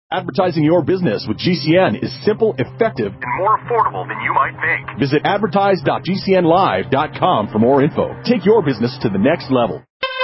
Advertising your business with GCN is simple, effective, and more affordable than you might think. Visit advertise.gcnlive.com for more info. Take your business to the next level.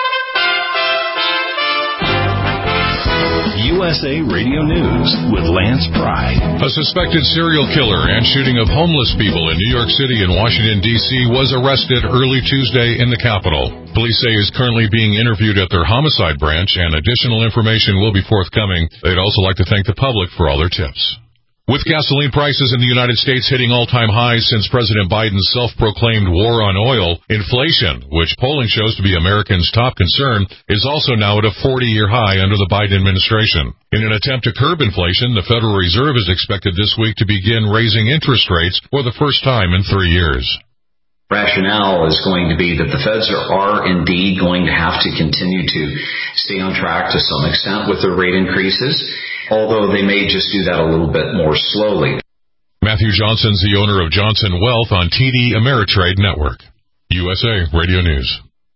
USA Radio News with Lance Pry. A suspected serial killer and shooting of homeless people in New York City and Washington, D.C. was arrested early Tuesday in the Capitol. Police say he's currently being interviewed at their homicide branch, and additional information will be forthcoming. They'd also like to thank the public for all their tips. With gasoline prices in the United States hitting all-time highs since President Biden's self-proclaimed war on oil, inflation, which polling shows to be Americans' top concern, is also now at a 40-year high under the Biden administration. In an attempt to curb inflation, the Federal Reserve is expected this week to begin raising interest rates for the first time in 3 years. Rationale is going to be that the feds are indeed going to have to continue to stay on track to some extent with their rate increases, although they may just do that a little bit more slowly. Matthew Johnson's the owner of Johnson Wealth on TD Ameritrade Network. USA Radio News.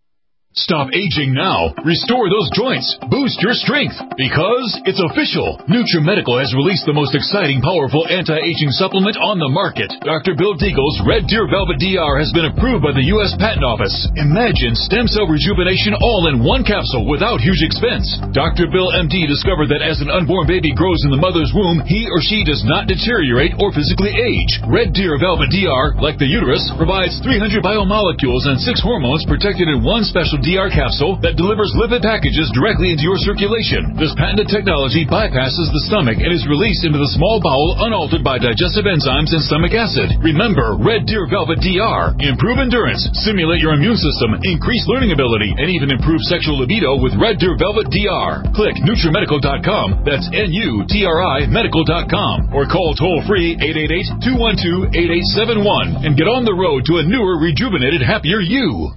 Stop aging now. Restore those joints. Boost your strength. Because it's official. NutriMedical has released the most exciting, powerful anti-aging supplement on the market. Dr. Bill Deagle's Red Deer Velvet DR has been approved by the U.S. Patent Office. Imagine stem cell rejuvenation all in one capsule without huge expense. Dr. Bill MD discovered that as an unborn baby grows in the mother's womb, he or she does not deteriorate or physically age. Red Deer Velvet DR, like the uterus, provides 300 biomolecules and 6 hormones protected in one special DR capsule that delivers lipid packages directly into your circulation. This patented technology bypasses the stomach and is released into the small bowel unaltered by digestive enzymes and stomach acid. Remember, Red Deer Velvet DR. Improve endurance, stimulate your immune system, increase learning ability, and even improve sexual libido with Red Deer Velvet DR. Click NutriMedical.com, that's NUTRI Medical.com, or call toll-free 888-212-8871 and get on the road to a newer, rejuvenated, happier you.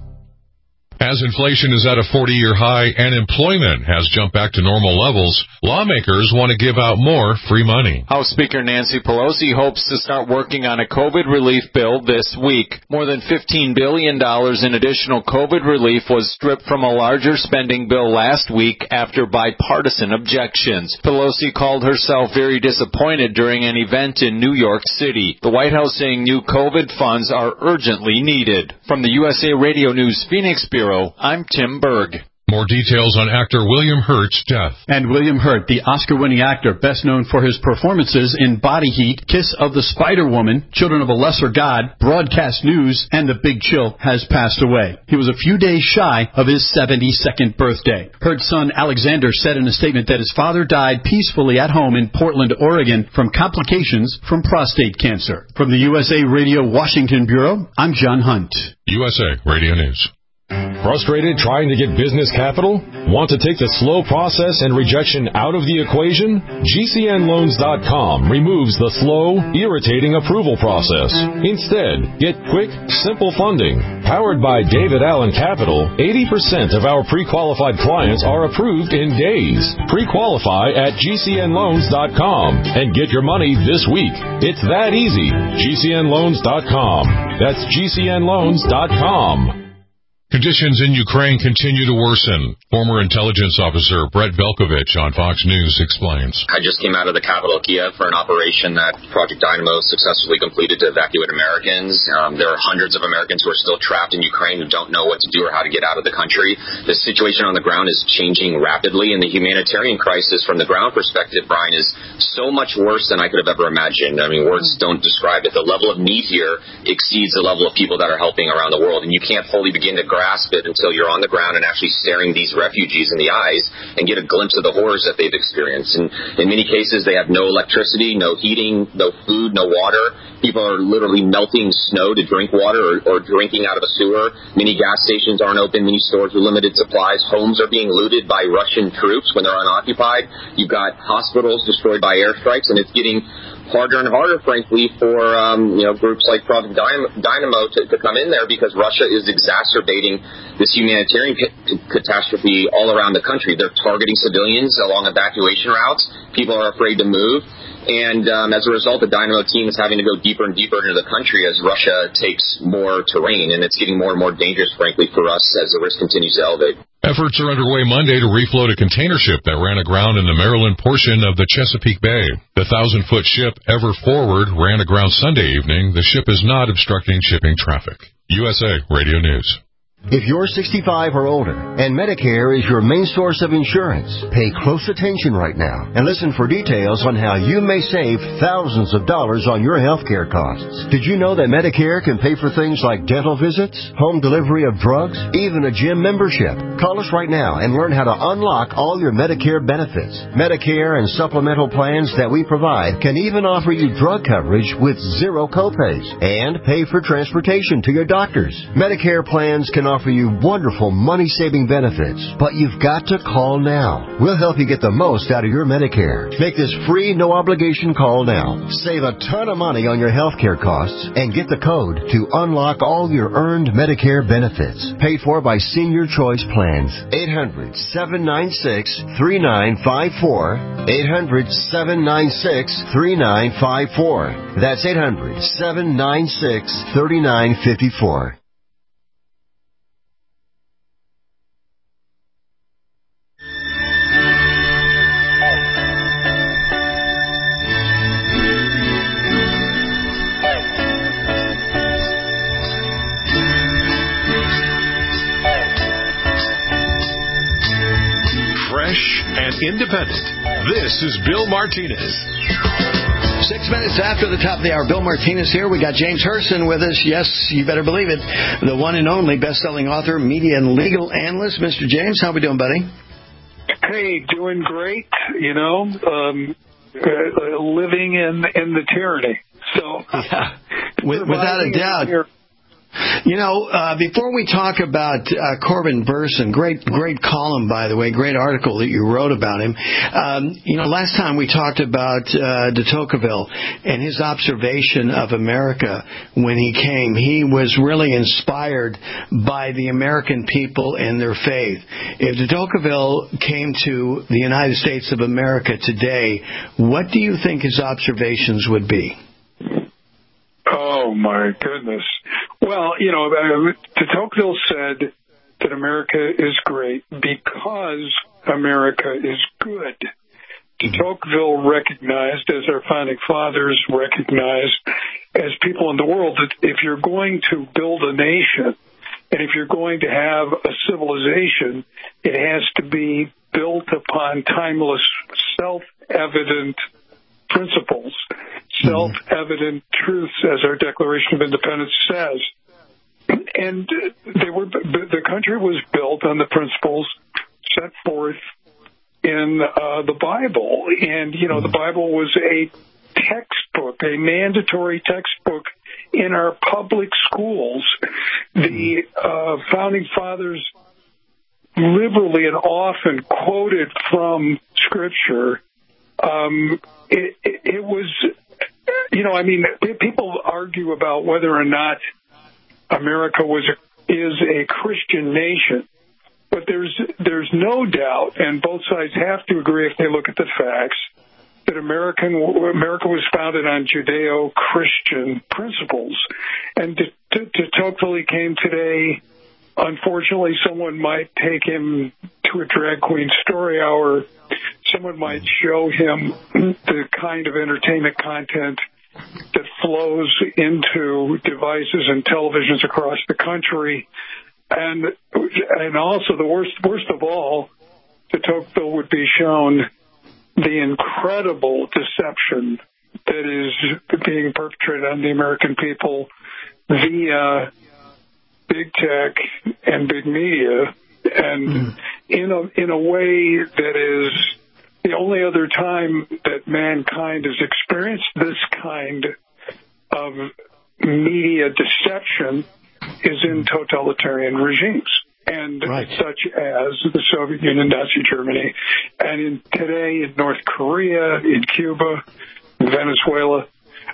As inflation is at a 40-year high and employment has jumped back to normal levels, lawmakers want to give out more free money. House Speaker Nancy Pelosi hopes to start working on a COVID relief bill this week. More than $15 billion in additional COVID relief was stripped from a larger spending bill last week after bipartisan objections. Pelosi called herself very disappointed during an event in New York City. The White House saying new COVID funds are urgently needed. From the USA Radio News Phoenix Bureau, I'm Tim Berg. More details on actor William Hurt's death. And William Hurt, the Oscar-winning actor, best known for his performances in Body Heat, Kiss of the Spider-Woman, Children of a Lesser God, Broadcast News, and The Big Chill, has passed away. He was a few days shy of his 72nd birthday. Hurt's son, Alexander, said in a statement that his father died peacefully at home in Portland, Oregon, from complications from prostate cancer. From the USA Radio Washington Bureau, I'm John Hunt. USA Radio News. Frustrated trying to get business capital? Want to take the slow process and rejection out of the equation? GCNLoans.com removes the slow, irritating approval process. Instead, get quick, simple funding. Powered by David Allen Capital, 80% of our pre-qualified clients are approved in days. Pre-qualify at GCNLoans.com and get your money this week. It's that easy. GCNLoans.com. That's GCNLoans.com. Conditions in Ukraine continue to worsen. Former intelligence officer Brett Belkovich on Fox News explains. I just came out of the capital of Kiev for an operation that Project Dynamo successfully completed to evacuate Americans. There are hundreds of Americans who are still trapped in Ukraine who don't know what to do or how to get out of the country. The situation on the ground is changing rapidly, and the humanitarian crisis from the ground perspective, Brian, is so much worse than I could have ever imagined. I mean, words don't describe it. The level of need here exceeds the level of people that are helping around the world, and you can't fully begin to grasp it until you're on the ground and actually staring these refugees in the eyes and get a glimpse of the horrors that they've experienced. And in many cases, they have no electricity, no heating, no food, no water. People are literally melting snow to drink water or drinking out of a sewer. Many gas stations aren't open. Many stores with limited supplies. Homes are being looted by Russian troops when they're unoccupied. You've got hospitals destroyed by airstrikes, and it's getting harder and harder, frankly, for groups like Project Dynamo to come in there, because Russia is exacerbating this humanitarian catastrophe all around the country. They're targeting civilians along evacuation routes. People are afraid to move. And as a result, the Dynamo team is having to go deeper and deeper into the country as Russia takes more terrain. And it's getting more and more dangerous, frankly, for us as the risk continues to elevate. Efforts are underway Monday to refloat a container ship that ran aground in the Maryland portion of the Chesapeake Bay. The 1,000-foot ship Ever Forward ran aground Sunday evening. The ship is not obstructing shipping traffic. USA Radio News. If you're 65 or older and Medicare is your main source of insurance, pay close attention right now and listen for details on how you may save thousands of dollars on your health care costs. Did you know that Medicare can pay for things like dental visits, home delivery of drugs, even a gym membership? Call us right now and learn how to unlock all your Medicare benefits. Medicare and supplemental plans that we provide can even offer you drug coverage with zero copays and pay for transportation to your doctors. Medicare plans can offer you wonderful money-saving benefits, but you've got to call now. We'll help you get the most out of your Medicare. Make this free, no-obligation call now. Save a ton of money on your health care costs and get the code to unlock all your earned Medicare benefits. Paid for by Senior Choice Plans. 800-796-3954. 800-796-3954. That's 800-796-3954. Independent. This is Bill Martinez. 6 minutes after the top of the hour, Bill Martinez here. We got James Herson with us. Yes, you better believe it. The one and only best-selling author, media and legal analyst. Mr. James, how we doing, buddy? Hey, doing great. Living in the tyranny. So, yeah, without a doubt. Before we talk about Corbin Burson, great column, by the way, great article that you wrote about him. Last time we talked about de Tocqueville and his observation of America when he came. He was really inspired by the American people and their faith. If de Tocqueville came to the United States of America today, what do you think his observations would be? Oh, my goodness. Well, de Tocqueville said that America is great because America is good. De Tocqueville recognized, as our founding fathers recognized, as people in the world, that if you're going to build a nation and if you're going to have a civilization, it has to be built upon timeless, self-evident principles, self-evident truths, as our Declaration of Independence says. And the country was built on the principles set forth in the Bible. And, the Bible was a textbook, a mandatory textbook in our public schools. The founding fathers liberally and often quoted from Scripture. It was, people argue about whether or not America is a Christian nation, but there's no doubt, and both sides have to agree if they look at the facts, that America was founded on Judeo-Christian principles. And de Tocqueville came today. Unfortunately, someone might take him to a drag queen story hour. Someone might show him the kind of entertainment content that flows into devices and televisions across the country. And also, the worst of all, de Tocqueville would be shown the incredible deception that is being perpetrated on the American people via big tech and big media, and in a way that is the only other time that mankind has experienced this kind of media deception is in totalitarian regimes, and such as the Soviet Union, Nazi Germany, and today in North Korea, in Cuba, in Venezuela,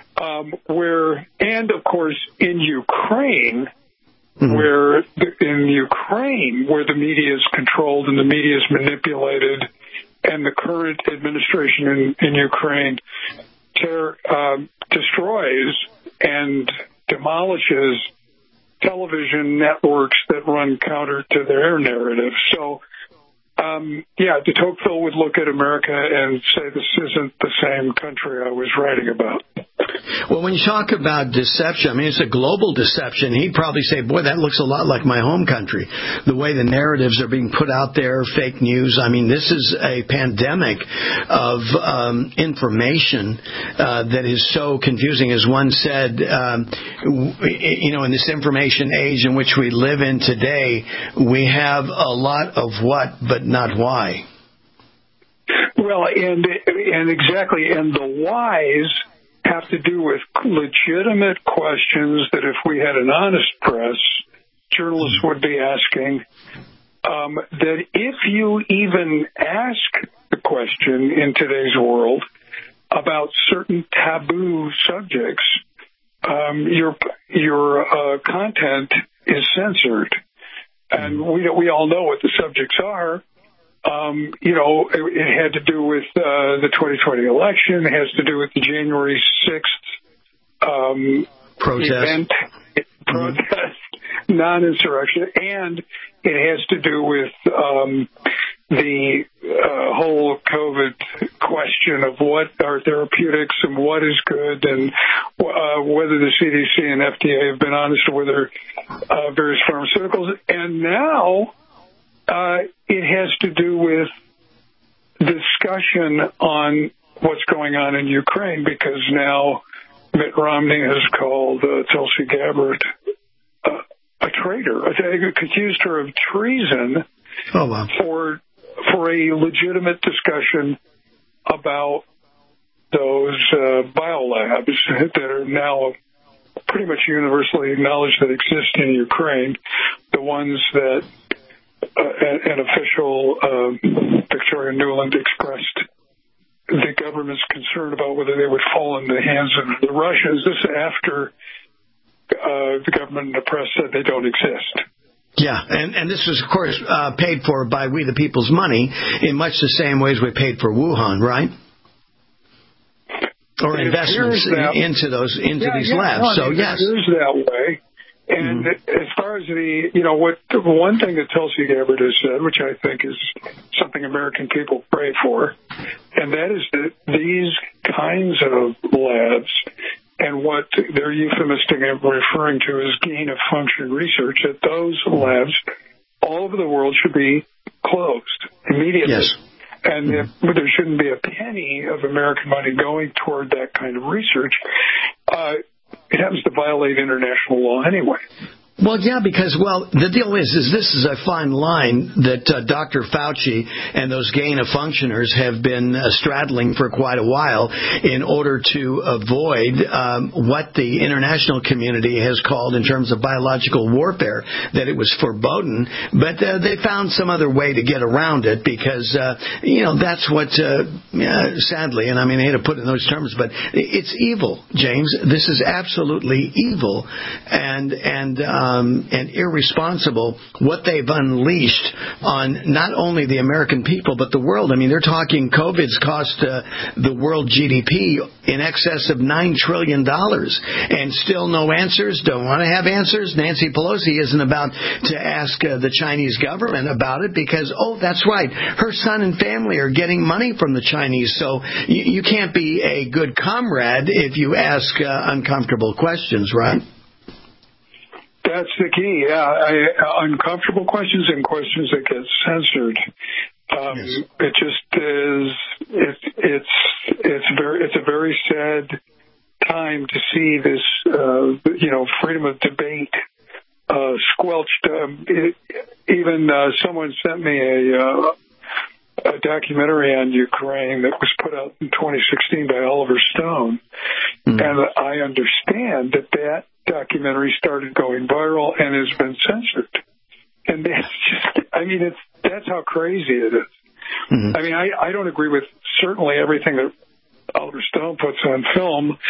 and of course in Ukraine, where the media is controlled and the media is manipulated, and the current administration in Ukraine destroys and demolishes television networks that run counter to their narrative. So, de Tocqueville would look at America and say this isn't the same country I was writing about. Well, when you talk about deception, I mean, it's a global deception. He'd probably say, boy, that looks a lot like my home country. The way the narratives are being put out there, fake news. I mean, this is a pandemic of information that is so confusing. As one said, in this information age in which we live in today, we have a lot of what, but not why. Well, and exactly, and the whys have to do with legitimate questions that if we had an honest press, journalists would be asking, that if you even ask the question in today's world about certain taboo subjects, your content is censored. And we all know what the subjects are. It had to do with the 2020 election. It has to do with the January 6th event, protest, non-insurrection, and it has to do with the whole COVID question of what are therapeutics and what is good, and whether the CDC and FDA have been honest with their various pharmaceuticals. And now it has to do with discussion on what's going on in Ukraine, because now Mitt Romney has called Tulsi Gabbard a traitor. Accused her of treason for a legitimate discussion about those biolabs that are now pretty much universally acknowledged that exist in Ukraine, the ones that an official, Victoria Nuland, expressed the government's concern about whether they would fall in the hands of the Russians. This after the government and the press said they don't exist. Yeah, and this was, of course, paid for by we the people's money in much the same ways we paid for Wuhan, right? Or investments into these labs. So, yes. It appears that way. And as far as one thing that Tulsi Gabbard has said, which I think is something American people pray for, and that is that these kinds of labs and what they're euphemistic of referring to as gain-of-function research, that those labs all over the world should be closed immediately. Yes. And there shouldn't be a penny of American money going toward that kind of research. It happens to violate international law anyway. Well, yeah, because, the deal is this is a fine line that Dr. Fauci and those gain-of-functioners have been straddling for quite a while in order to avoid what the international community has called in terms of biological warfare, that it was forbidden. But they found some other way to get around it because, that's what, sadly, and I mean, I hate to put it in those terms, but it's evil, James. This is absolutely evil. And irresponsible what they've unleashed on not only the American people but the world. I mean, they're talking COVID's cost the world GDP in excess of $9 trillion and still no answers, don't want to have answers. Nancy Pelosi isn't about to ask the Chinese government about it because, that's right, her son and family are getting money from the Chinese, so you can't be a good comrade if you ask uncomfortable questions, right? That's the key, uncomfortable questions and questions that get censored. Yes. It just is. It's a very sad time to see this, freedom of debate squelched. Even someone sent me a documentary on Ukraine that was put out in 2016 by Oliver Stone, and I understand that documentary started going viral and has been censored. And that's how crazy it is. Mm-hmm. I mean, I don't agree with certainly everything that Oliver Stone puts on film.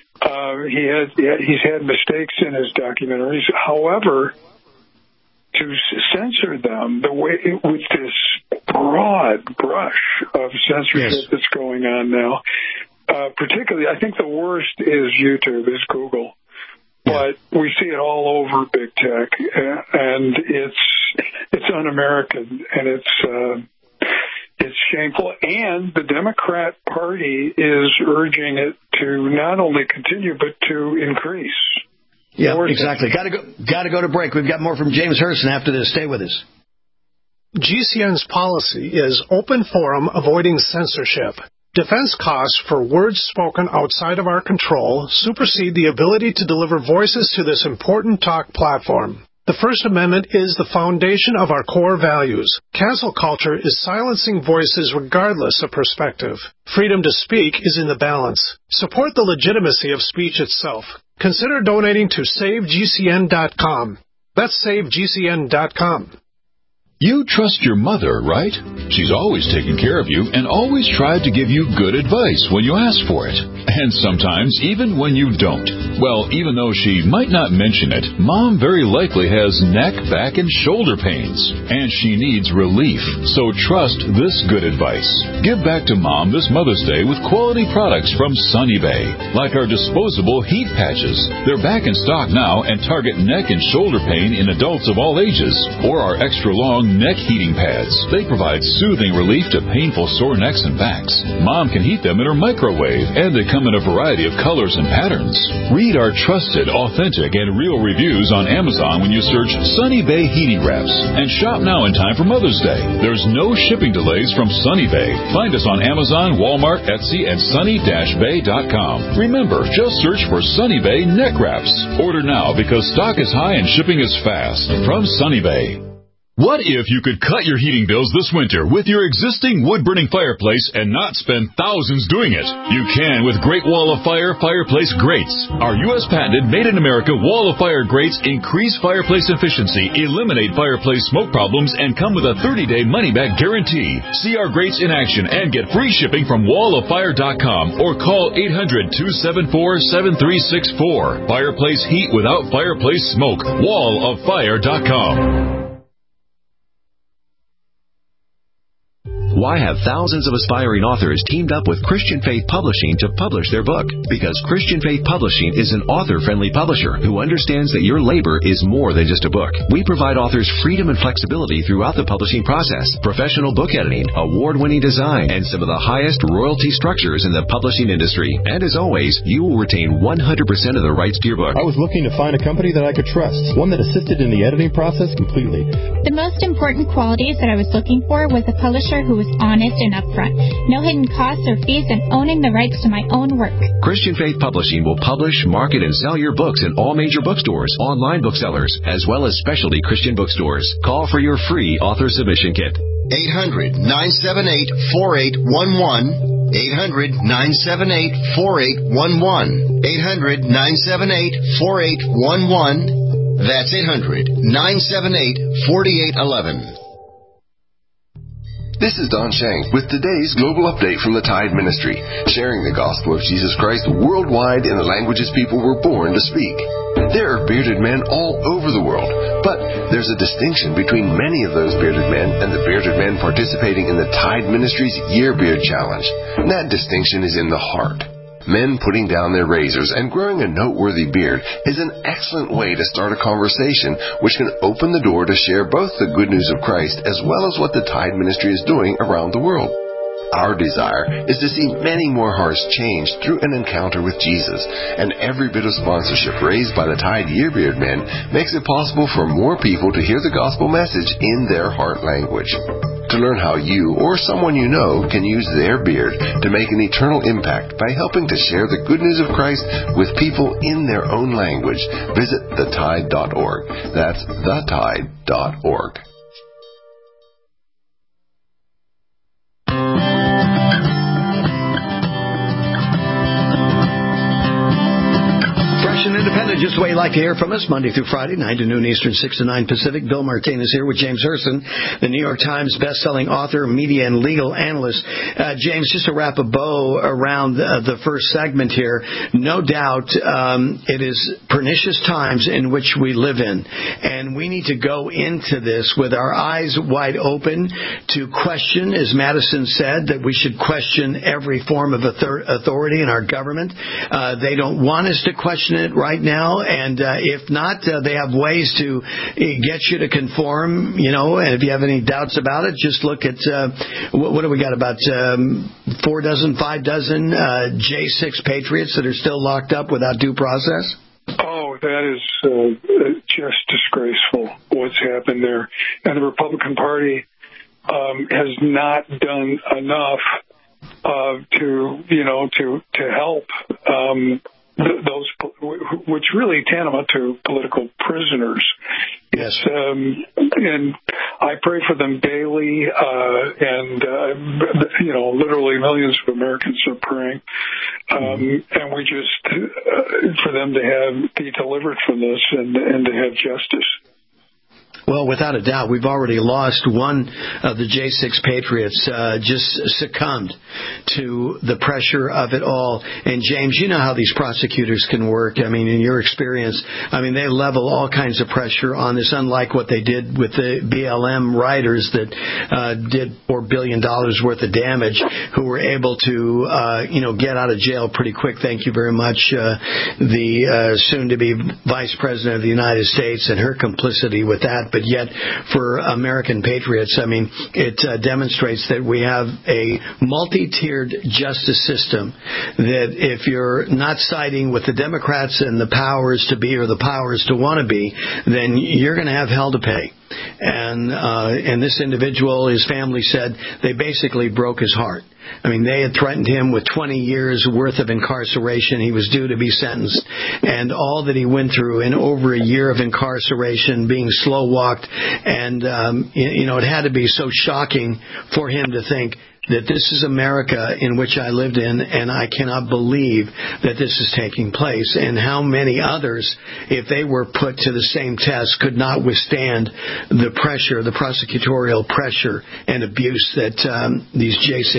He's had mistakes in his documentaries. However, to censor them the way with this broad brush of censorship that's going on now, particularly, I think the worst is YouTube, is Google. But we see it all over big tech, and it's un-American, and it's shameful. And the Democrat Party is urging it to not only continue but to increase. Yeah, exactly. Got to go to break. We've got more from James Hurston after this. Stay with us. GCN's policy is open forum, avoiding censorship. Defense costs for words spoken outside of our control supersede the ability to deliver voices to this important talk platform. The First Amendment is the foundation of our core values. Cancel culture is silencing voices regardless of perspective. Freedom to speak is in the balance. Support the legitimacy of speech itself. Consider donating to SaveGCN.com. That's SaveGCN.com. You trust your mother, right? She's always taken care of you and always tried to give you good advice when you ask for it. And sometimes even when you don't. Well, even though she might not mention it, Mom very likely has neck, back, and shoulder pains. And she needs relief. So trust this good advice. Give back to Mom this Mother's Day with quality products from Sunny Bay. Like our disposable heat patches. They're back in stock now and target neck and shoulder pain in adults of all ages. Or our extra long neck heating pads. They provide soothing relief to painful sore necks and backs. Mom can heat them in her microwave, and they come in a variety of colors and patterns. Read our trusted, authentic, and real reviews on Amazon when you search Sunny Bay Heating Wraps. And shop now in time for Mother's Day. There's no shipping delays from Sunny Bay. Find us on Amazon, Walmart, Etsy, and sunny-bay.com. Remember, just search for Sunny Bay Neck Wraps. Order now because stock is high and shipping is fast. From Sunny Bay. What if you could cut your heating bills this winter with your existing wood-burning fireplace and not spend thousands doing it? You can with Great Wall of Fire fireplace grates. Our U.S. patented made-in-America Wall of Fire grates increase fireplace efficiency, eliminate fireplace smoke problems, and come with a 30-day money-back guarantee. See our grates in action and get free shipping from walloffire.com or call 800-274-7364. Fireplace heat without fireplace smoke. walloffire.com. Why have thousands of aspiring authors teamed up with Christian Faith Publishing to publish their book? Because Christian Faith Publishing is an author-friendly publisher who understands that your labor is more than just a book. We provide authors freedom and flexibility throughout the publishing process, professional book editing, award-winning design, and some of the highest royalty structures in the publishing industry. And as always, you will retain 100% of the rights to your book. I was looking to find a company that I could trust, one that assisted in the editing process completely. The most important qualities that I was looking for was a publisher who was honest and upfront, no hidden costs or fees, and owning the rights to my own work. Christian Faith Publishing will publish, market, and sell your books in all major bookstores, online booksellers, as well as specialty Christian bookstores. Call for your free author submission kit. 800-978-4811. 800-978-4811. 800-978-4811. That's 800-978-4811. This is Don Shank with today's Global Update from the Tide Ministry, sharing the gospel of Jesus Christ worldwide in the languages people were born to speak. There are bearded men all over the world, but there's a distinction between many of those bearded men and the bearded men participating in the Tide Ministry's Year Beard Challenge. And that distinction is in the heart. Men putting down their razors and growing a noteworthy beard is an excellent way to start a conversation which can open the door to share both the good news of Christ as well as what the Tide Ministry is doing around the world. Our desire is to see many more hearts changed through an encounter with Jesus, and every bit of sponsorship raised by the Tide Yearbeard Men makes it possible for more people to hear the gospel message in their heart language. To learn how you or someone you know can use their beard to make an eternal impact by helping to share the good news of Christ with people in their own language, visit thetide.org. That's thetide.org. Just the way you like to hear from us, Monday through Friday, 9 to noon Eastern, 6 to 9 Pacific. Bill Martinez here with James Hurston, the New York Times best-selling author, media, and legal analyst. James, just to wrap a bow around the first segment here, no doubt it is pernicious times in which we live in, and we need to go into this with our eyes wide open to question, as Madison said, that we should question every form of authority in our government. They don't want us to question it, right? right now? And if not, they have ways to get you to conform, and if you have any doubts about it, just look at, what do we got, about 5 J6 patriots that are still locked up without due process? Oh, that is just disgraceful what's happened there. And the Republican Party has not done enough to help those, which really tantamount to political prisoners. Yes. And I pray for them daily, and literally millions of Americans are praying. And we just, for them to be delivered from this and to have justice. Well, without a doubt, we've already lost one of the J6 patriots, just succumbed to the pressure of it all. And James, you know how these prosecutors can work. I mean, in your experience, they level all kinds of pressure on this, unlike what they did with the BLM rioters that did $4 billion worth of damage, who were able to, get out of jail pretty quick. Thank you very much, the soon-to-be Vice President of the United States and her complicity with that. But yet, for American patriots, it demonstrates that we have a multi-tiered justice system, that if you're not siding with the Democrats and the powers to be or the powers to want to be, then you're going to have hell to pay. And this individual, his family said, they basically broke his heart. They had threatened him with 20 years worth of incarceration. He was due to be sentenced. And all that he went through in over a year of incarceration, being slow-walked, and, it had to be so shocking for him to think that this is America in which I lived in, and I cannot believe that this is taking place. And how many others, if they were put to the same test, could not withstand the pressure, the prosecutorial pressure and abuse that these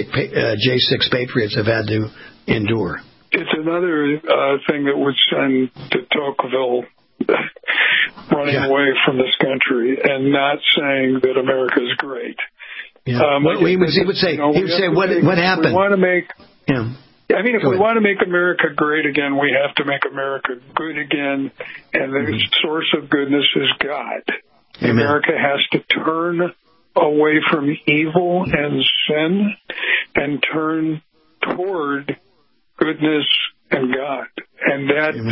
J6 patriots have had to endure. It's another thing that would send de Tocqueville running away from this country and not saying that America is great. Yeah. He would say, what happened? We want to make, if we want to make America great again, we have to make America good again, and the source of goodness is God. Amen. America has to turn away from evil and sin and turn toward goodness and God. And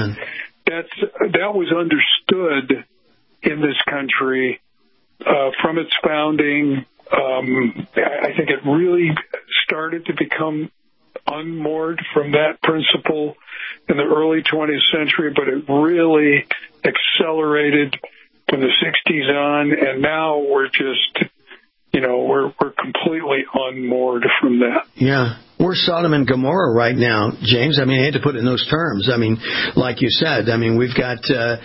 that was understood in this country from its founding. I think it really started to become unmoored from that principle in the early 20th century, but it really accelerated from the 60s on, and now we're just, we're completely unmoored from that. Yeah. We're Sodom and Gomorrah right now, James. I hate to put it in those terms. Like you said, we've got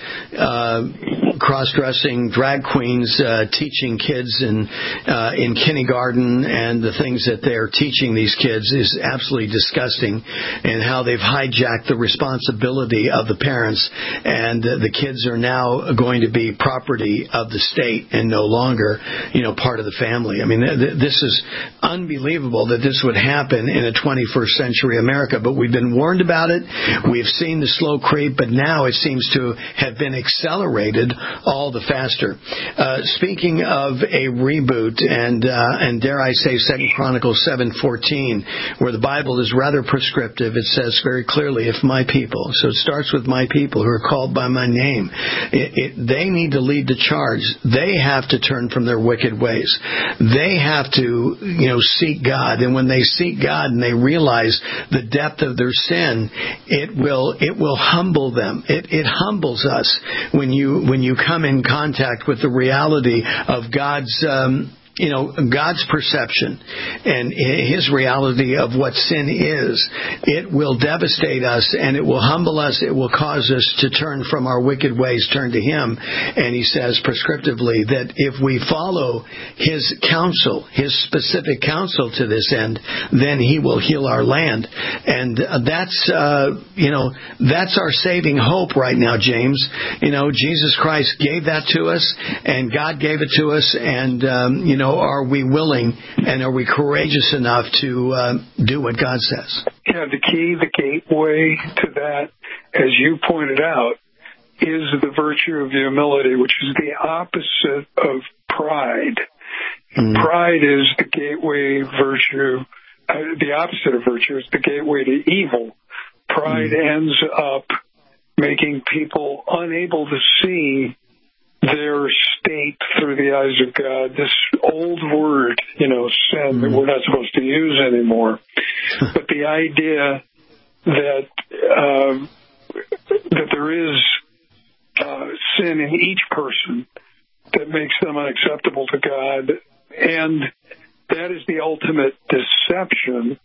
cross-dressing drag queens teaching kids in kindergarten, and the things that they're teaching these kids is absolutely disgusting, and how they've hijacked the responsibility of the parents, and the kids are now going to be property of the state and no longer, part of the family. This is unbelievable that this would happen in a 21st century America, but we've been warned about it. We've seen the slow creep, but now it seems to have been accelerated all the faster. Speaking of a reboot, and dare I say 2 Chronicles 7:14, where the Bible is rather prescriptive, it says very clearly, if my people, so it starts with my people who are called by my name, they need to lead the charge. They have to turn from their wicked ways. They have to, seek God, and when they seek God and they realize the depth of their sin, it will humble them. It humbles us when you come in contact with the reality of God's perception and His reality of what sin is. It will devastate us, and it will humble us. It will cause us to turn from our wicked ways, turn to Him. And He says prescriptively that if we follow His counsel, His specific counsel to this end, then He will heal our land. And that's our saving hope right now, James. Jesus Christ gave that to us, and God gave it to us, and are we willing and are we courageous enough to do what God says? Yeah, the gateway to that, as you pointed out, is the virtue of humility, which is the opposite of pride. Pride is the gateway virtue. The opposite of virtue is the gateway to evil. Pride ends up making people unable to see their state through the eyes of God. This old word, sin, that we're not supposed to use anymore. But the idea that there is sin in each person that makes them unacceptable to God, and that is the ultimate deception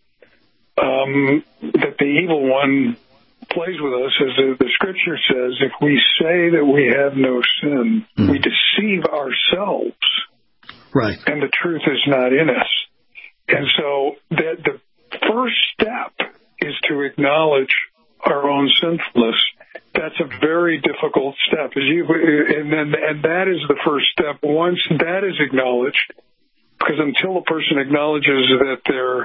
that the evil one plays with us. As the scripture says, if we say that we have no sin, we deceive ourselves, right? And the truth is not in us. And so that the first step is to acknowledge our own sinfulness. That's a very difficult step, and that is the first step. Once that is acknowledged, because until a person acknowledges that they're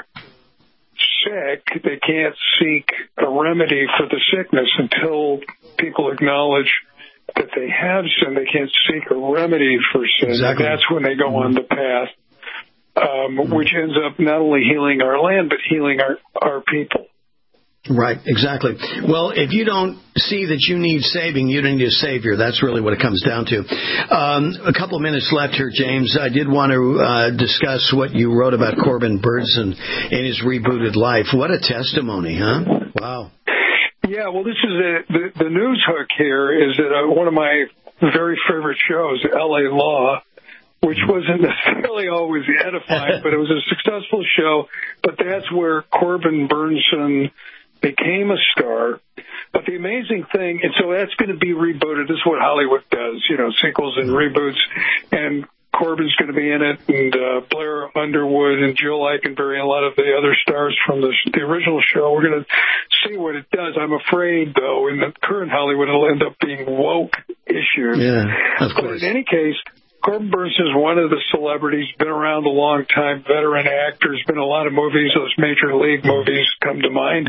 sick, they can't seek a remedy for the sickness. Until people acknowledge that they have sin, they can't seek a remedy for sin. Exactly. And that's when they go on the path, which ends up not only healing our land, but healing our people. Right, exactly. Well, if you don't see that you need saving, you don't need a Savior. That's really what it comes down to. A couple of minutes left here, James. I did want to discuss what you wrote about Corbin Burnson and his rebooted life. What a testimony, huh? Wow. Yeah, well, this is the news hook here is that one of my very favorite shows, L.A. Law, which wasn't necessarily always edifying, but it was a successful show. But that's where Corbin Burnson became a star. But the amazing thing, and so that's going to be rebooted. This is what Hollywood does, sequels and reboots. And Corbin's going to be in it, and Blair Underwood and Jill Eikenberry and a lot of the other stars from the original show. We're going to see what it does. I'm afraid, though, in the current Hollywood, it'll end up being woke issues. Yeah, of course. But in any case, Corbin Burnson is one of the celebrities, been around a long time, veteran actor, has been in a lot of movies. Those major league movies come to mind.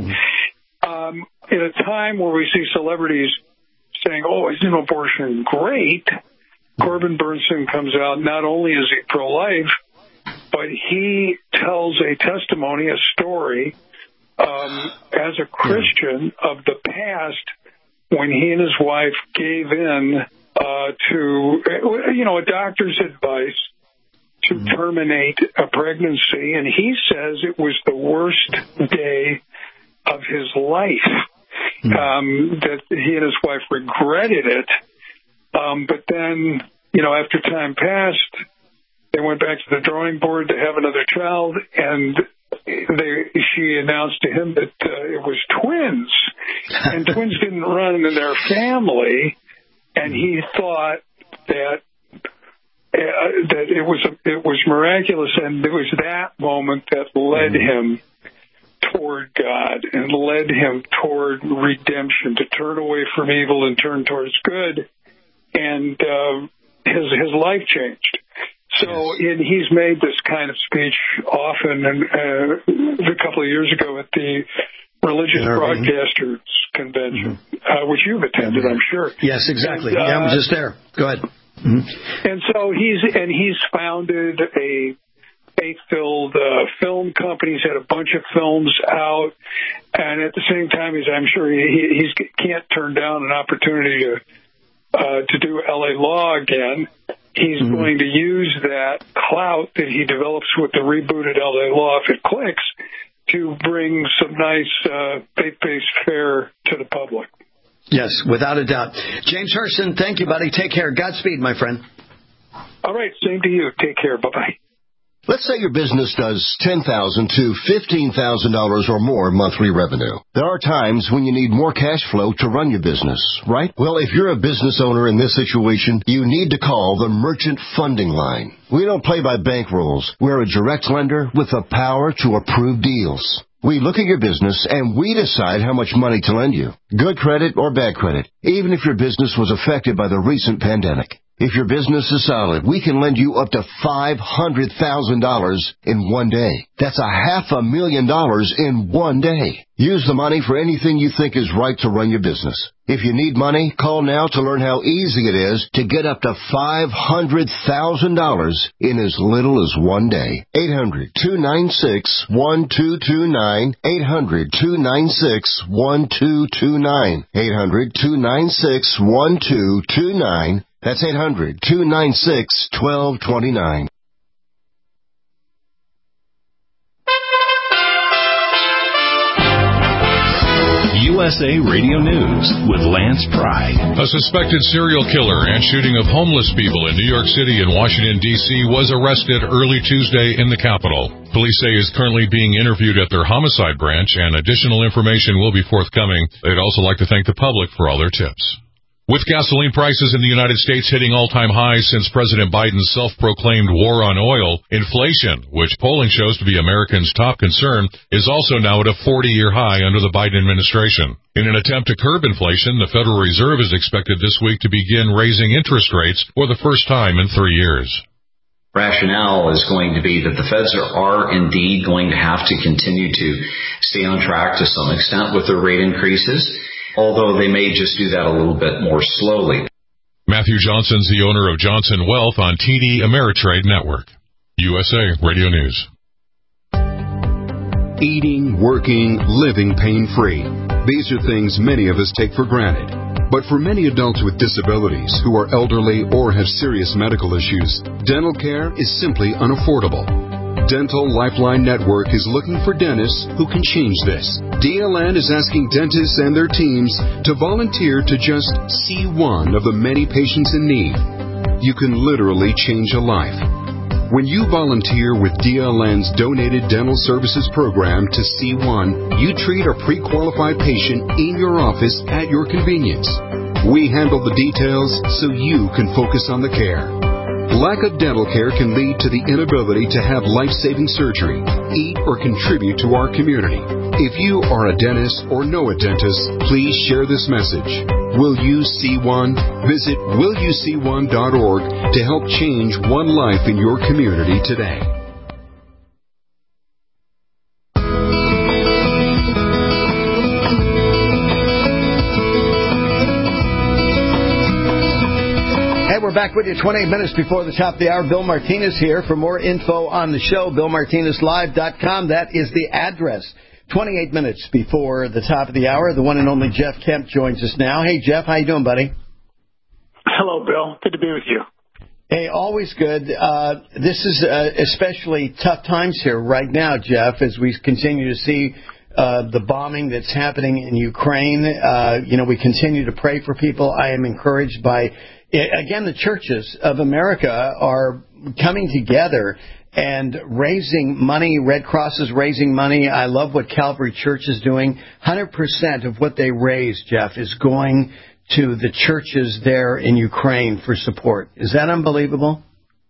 In a time where we see celebrities saying, oh, isn't abortion great? Corbin Burnson comes out, not only is he pro-life, but he tells a testimony, a story, as a Christian of the past when he and his wife gave in to a doctor's advice to terminate a pregnancy, and he says it was the worst day of his life, that he and his wife regretted it, but then, after time passed, they went back to the drawing board to have another child, and she announced to him that it was twins, and twins didn't run in their family. And he thought that it was miraculous, and it was that moment that led him toward God and led him toward redemption, to turn away from evil and turn towards good, and his life changed. So he's made this kind of speech often, and a couple of years ago at the Religious Broadcasters Convention, which you've attended, I'm sure. Yes, exactly. And, I was just there. Go ahead. And so he's founded a faith-filled film company. He's had a bunch of films out, and at the same time, I'm sure he can't turn down an opportunity to do L.A. Law again. He's going to use that clout that he develops with the rebooted L.A. Law, if it clicks, to bring some nice faith-based fare to the public. Yes, without a doubt. James Hurston, thank you, buddy. Take care. Godspeed, my friend. All right, same to you. Take care. Bye-bye. Let's say your business does $10,000 to $15,000 or more monthly revenue. There are times when you need more cash flow to run your business, right? Well, if you're a business owner in this situation, you need to call the Merchant Funding Line. We don't play by bank rules. We're a direct lender with the power to approve deals. We look at your business and we decide how much money to lend you. Good credit or bad credit, even if your business was affected by the recent pandemic. If your business is solid, we can lend you up to $500,000 in one day. That's $500,000 in one day. Use the money for anything you think is right to run your business. If you need money, call now to learn how easy it is to get up to $500,000 in as little as one day. 800-296-1229. 800-296-1229. 800-296-1229. That's 800-296-1229. USA Radio News with Lance Pride. A suspected serial killer and shooting of homeless people in New York City and Washington, D.C. was arrested early Tuesday in the Capitol. Police say he is currently being interviewed at their homicide branch, and additional information will be forthcoming. They'd also like to thank the public for all their tips. With gasoline prices in the United States hitting all-time highs since President Biden's self-proclaimed war on oil, inflation, which polling shows to be Americans' top concern, is also now at a 40-year high under the Biden administration. In an attempt to curb inflation, the Federal Reserve is expected this week to begin raising interest rates for the first time in 3 years. Rationale is going to be that the feds are indeed going to have to continue to stay on track to some extent with their rate increases, although they may just do that a little bit more slowly. Matthew Johnson's the owner of Johnson Wealth on TD Ameritrade Network. USA Radio News. Eating, working, living pain-free. These are things many of us take for granted. But for many adults with disabilities who are elderly or have serious medical issues, dental care is simply unaffordable. Dental Lifeline Network is looking for dentists who can change this. DLN is asking dentists and their teams to volunteer to just see one of the many patients in need. You can literally change a life. When you volunteer with DLN's Donated Dental Services Program to C1, you treat a pre-qualified patient in your office at your convenience. We handle the details so you can focus on the care. Lack of dental care can lead to the inability to have life-saving surgery, eat, or contribute to our community. If you are a dentist or know a dentist, please share this message. Will you see one? Visit willyouseeone.org to help change one life in your community today. We're back with you 28 minutes before the top of the hour. Bill Martinez here. For more info on the show, BillMartinezLive.com. That is the address. 28 minutes before the top of the hour. The one and only Jeff Kemp joins us now. Hey, Jeff, how you doing, buddy? Hello, Bill. Good to be with you. Hey, always good. This is especially tough times here right now, Jeff, as we continue to see the bombing that's happening in Ukraine. We continue to pray for people. I am encouraged by, again, the churches of America are coming together and raising money. Red Cross is raising money. I love what Calvary Church is doing. 100% of what they raise, Jeff, is going to the churches there in Ukraine for support. Is that unbelievable?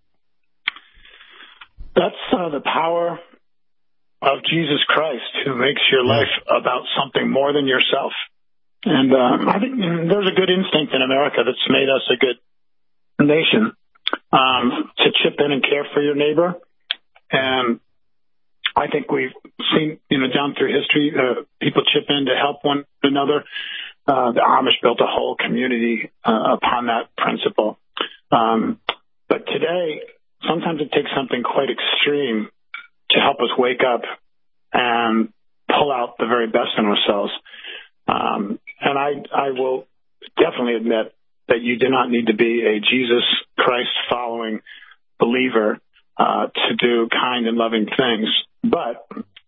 That's the power of Jesus Christ, who makes your life about something more than yourself. And I think there's a good instinct in America that's made us a good nation to chip in and care for your neighbor. And I think we've seen, down through history, people chip in to help one another. The Amish built a whole community upon that principle. But today, sometimes it takes something quite extreme to help us wake up and pull out the very best in ourselves. And I will definitely admit that you do not need to be a Jesus Christ following believer to do kind and loving things. But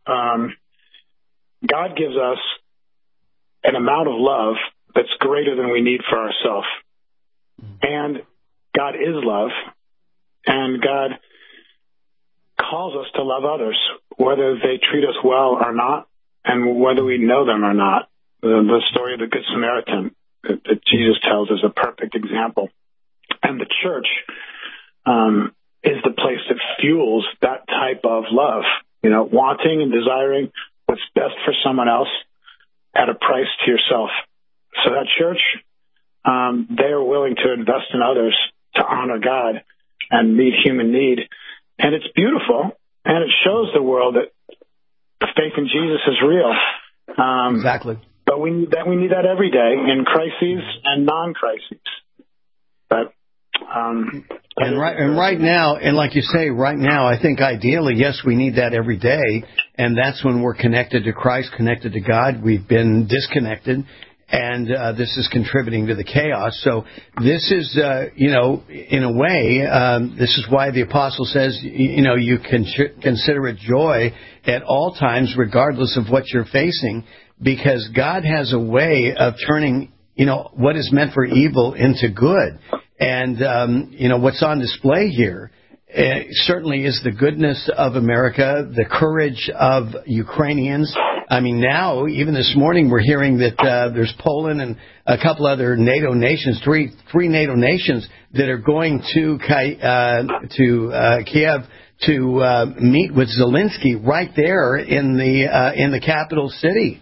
God gives us an amount of love that's greater than we need for ourselves. And God is love, and God calls us to love others, whether they treat us well or not, and whether we know them or not. The story of the Good Samaritan that Jesus tells is a perfect example. And the church is the place that fuels that type of love, wanting and desiring what's best for someone else at a price to yourself. So that church, they are willing to invest in others to honor God and meet human need. And it's beautiful, and it shows the world that faith in Jesus is real. Exactly. But we need that every day in crises and non-crises. But and right now, and like you say, right now, I think ideally, yes, we need that every day, and that's when we're connected to Christ, connected to God. We've been disconnected, and this is contributing to the chaos. So this is, in a way, this is why the apostle says, you can consider it joy at all times, regardless of what you're facing, because God has a way of turning, what is meant for evil into good. And, what's on display here certainly is the goodness of America, the courage of Ukrainians. I mean, now, even this morning, we're hearing that there's Poland and a couple other NATO nations, three NATO nations that are going to Kiev to meet with Zelensky right there in the capital city.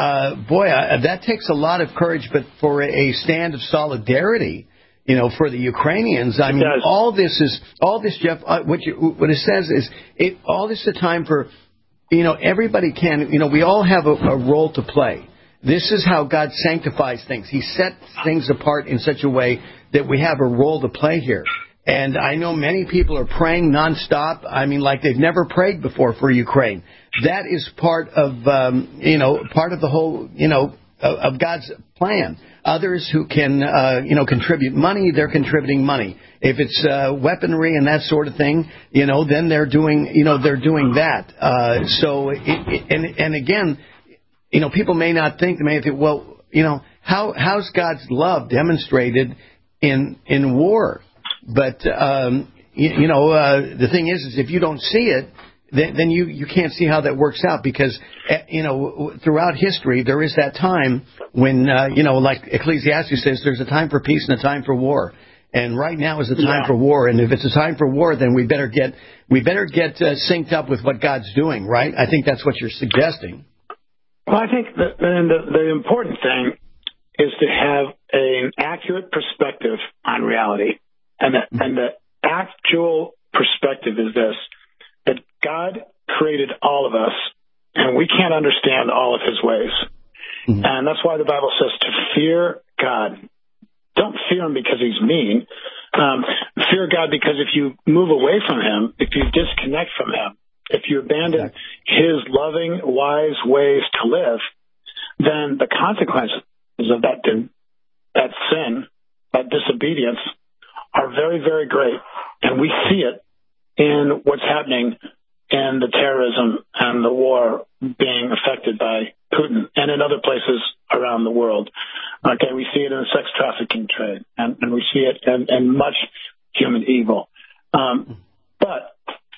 That takes a lot of courage, but for a stand of solidarity, for the Ukrainians, I mean, all this, Jeff, what it says is, all this is a time for, everybody can, we all have a role to play. This is how God sanctifies things. He set things apart in such a way that we have a role to play here. And I know many people are praying nonstop. I mean, like they've never prayed before for Ukraine. That is part of, part of the whole, of God's plan. Others who can, contribute money, they're contributing money. If it's weaponry and that sort of thing, then they're doing that. And again, people may not think, they may think, well, how's God's love demonstrated in war? But the thing is if you don't see it, then you can't see how that works out, because throughout history there is that time when like Ecclesiastes says, there's a time for peace and a time for war, and right now is the time for war. And if it's a time for war, then we better get synced up with what God's doing, right? I think that's what you're suggesting. Well, I think that the important thing is to have an accurate perspective on reality, and the actual perspective is this: that God created all of us, and we can't understand all of his ways. Mm-hmm. And that's why the Bible says to fear God. Don't fear him because he's mean. Fear God because if you move away from him, if you disconnect from him, if you abandon his loving, wise ways to live, then the consequences of that sin, that disobedience, are very, very great. And we see it in what's happening in the terrorism and the war being affected by Putin, and in other places around the world. Okay, we see it in the sex trafficking trade, and we see it in much human evil. But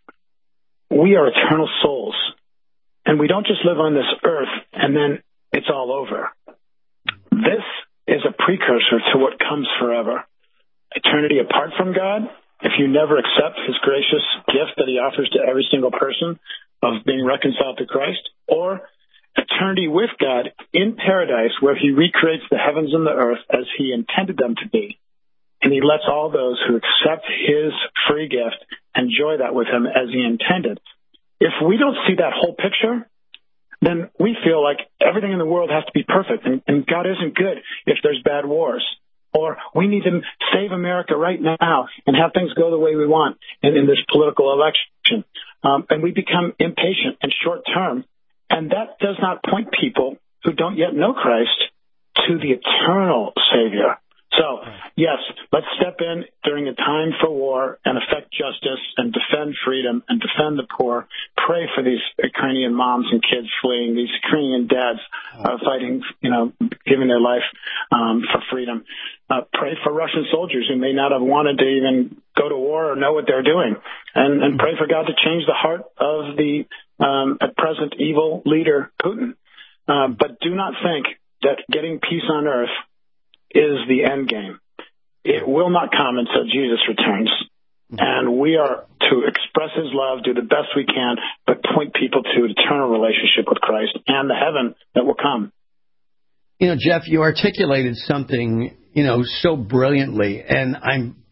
we are eternal souls, and we don't just live on this earth and then it's all over. This is a precursor to what comes forever. Eternity apart from God, if you never accept his gracious gift that he offers to every single person of being reconciled to Christ, or eternity with God in paradise, where he recreates the heavens and the earth as he intended them to be, and he lets all those who accept his free gift enjoy that with him as he intended. If we don't see that whole picture, then we feel like everything in the world has to be perfect, and God isn't good if there's bad wars. Or we need to save America right now and have things go the way we want in this political election. And we become impatient and short-term. And that does not point people who don't yet know Christ to the eternal Savior. So, yes, let's step in during a time for war and effect justice and defend freedom and defend the poor. Pray for these Ukrainian moms and kids fleeing, these Ukrainian dads fighting, giving their life for freedom. Pray for Russian soldiers who may not have wanted to even go to war or know what they're doing. And pray for God to change the heart of the at present evil leader, Putin. But do not think that getting peace on earth is the end game. It will not come until Jesus returns. And we are to express his love, do the best we can, but point people to an eternal relationship with Christ and the heaven that will come. Jeff, you articulated something, so brilliantly, and I'm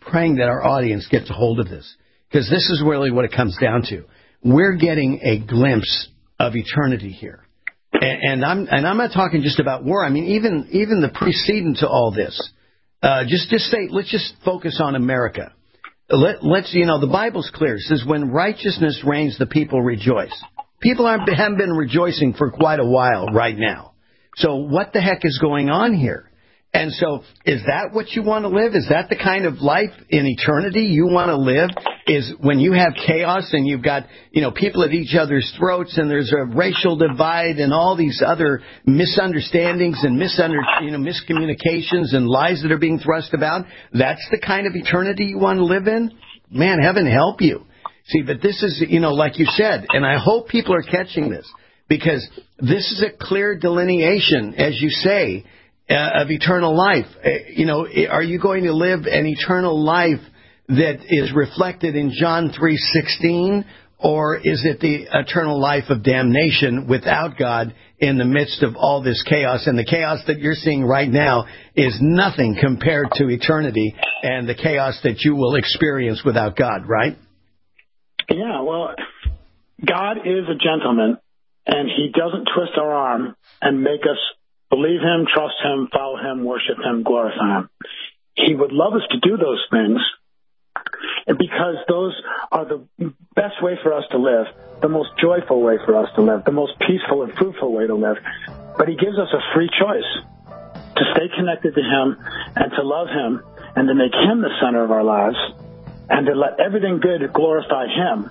praying that our audience gets a hold of this, because this is really what it comes down to. We're getting a glimpse of eternity here. And I'm not talking just about war. I mean, even the preceding to all this. Just say, let's just focus on America. Let's the Bible's clear. It says, when righteousness reigns, the people rejoice. People haven't been rejoicing for quite a while right now. So what the heck is going on here? And so is that what you want to live? Is that the kind of life in eternity you want to live? Is when you have chaos and you've got, people at each other's throats and there's a racial divide and all these other misunderstandings and miscommunications and lies that are being thrust about? That's the kind of eternity you want to live in? Man, heaven help you. See, but this is, like you said, and I hope people are catching this, because this is a clear delineation, as you say, of eternal life. Are you going to live an eternal life that is reflected in John 3:16, or is it the eternal life of damnation without God in the midst of all this chaos? And the chaos that you're seeing right now is nothing compared to eternity and the chaos that you will experience without God, right? Yeah, well, God is a gentleman, and he doesn't twist our arm and make us believe him, trust him, follow him, worship him, glorify him. He would love us to do those things because those are the best way for us to live, the most joyful way for us to live, the most peaceful and fruitful way to live. But he gives us a free choice to stay connected to him and to love him and to make him the center of our lives and to let everything good glorify him,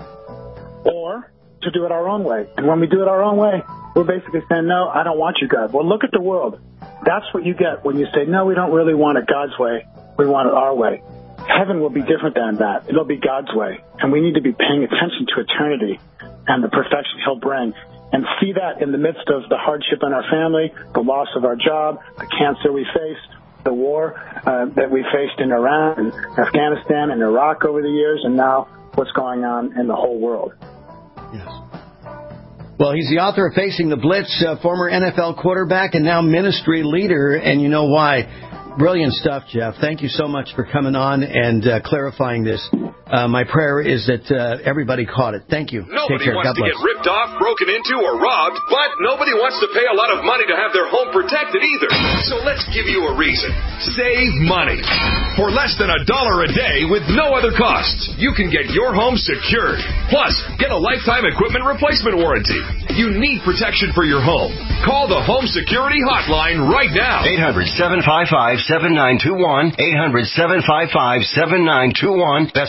or to do it our own way. And when we do it our own way, we're basically saying, no, I don't want you, God. Well, look at the world. That's what you get when you say, no, we don't really want it God's way. We want it our way. Heaven will be different than that. It'll be God's way. And we need to be paying attention to eternity and the perfection he'll bring, and see that in the midst of the hardship in our family, the loss of our job, the cancer we face, the war that we faced in Iran and Afghanistan and Iraq over the years, and now what's going on in the whole world. Yes. Well, he's the author of Facing the Blitz, former NFL quarterback and now ministry leader, and you know why. Brilliant stuff, Jeff. Thank you so much for coming on and clarifying this. My prayer is that everybody caught it. Thank you. Nobody wants to get ripped off, broken into, or robbed, but nobody wants to pay a lot of money to have their home protected either. So let's give you a reason. Save money. For less than $1 a day with no other costs, you can get your home secured. Plus, get a lifetime equipment replacement warranty. You need protection for your home. Call the Home Security Hotline right now. 800-755-7921. 800-755-7921. That's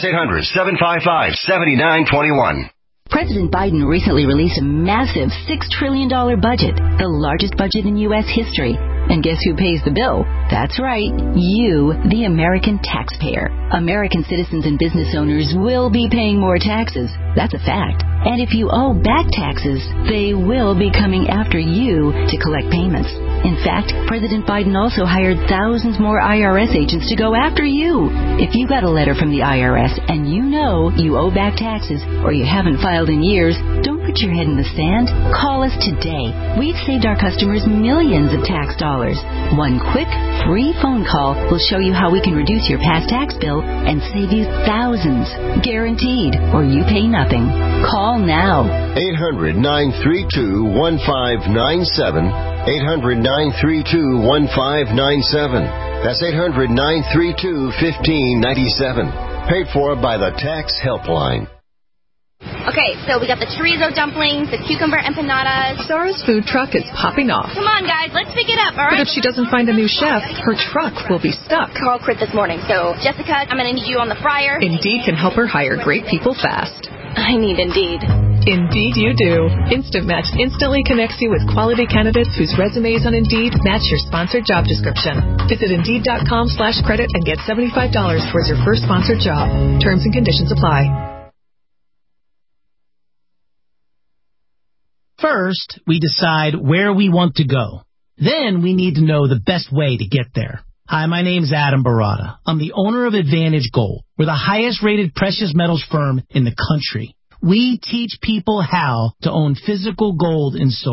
800-755-7921. President Biden recently released a massive $6 trillion budget, the largest budget in U.S. history. And guess who pays the bill? That's right, you, the American taxpayer. American citizens and business owners will be paying more taxes. That's a fact. And if you owe back taxes, they will be coming after you to collect payments. In fact, President Biden also hired thousands more IRS agents to go after you. If you got a letter from the IRS and you know you owe back taxes or you haven't filed in years, don't put your head in the sand. Call us today. We've saved our customers millions of tax dollars. One quick, free phone call will show you how we can reduce your past tax bill and save you thousands. Guaranteed, or you pay nothing. Call now. 800-932-1597. 800-932-1597. That's 800-932-1597. Paid for by the Tax Helpline. Okay, so we got the chorizo dumplings, the cucumber empanadas. Sarah's food truck is popping off. Come on, guys, let's pick it up, all right? But if she doesn't find a new chef, her truck will be stuck. Carl quit this morning, so Jessica, I'm going to need you on the fryer. Indeed can help her hire great people fast. I need Indeed. Indeed you do. Instant Match instantly connects you with quality candidates whose resumes on Indeed match your sponsored job description. Visit Indeed.com/credit and get $75 towards your first sponsored job. Terms and conditions apply. First, we decide where we want to go. Then we need to know the best way to get there. Hi, my name is Adam Barada. I'm the owner of Advantage Gold. We're the highest rated precious metals firm in the country. We teach people how to own physical gold and silver.